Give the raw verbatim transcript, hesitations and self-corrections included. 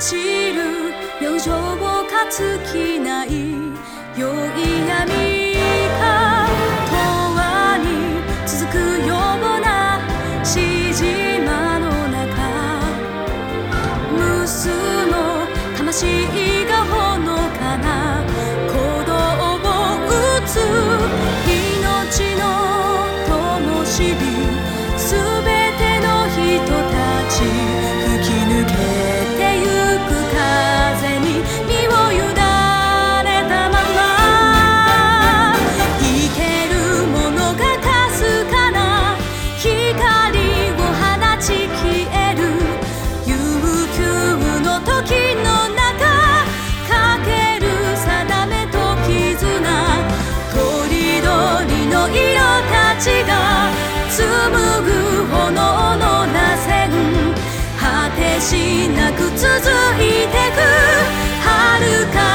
散る余剰をか尽きない宵闇が永遠に続くようなしじまの中、無数の魂がほのかな鼓動を打つ命の灯火、すべての人たち吹き抜けてゆく風に身を委ねたまま、生けるものがかすかな光を放ち消える悠久の時の中、かける定めと絆、とりどりの色たちが紡ぐ炎の螺旋、果てしなく続いてく遥か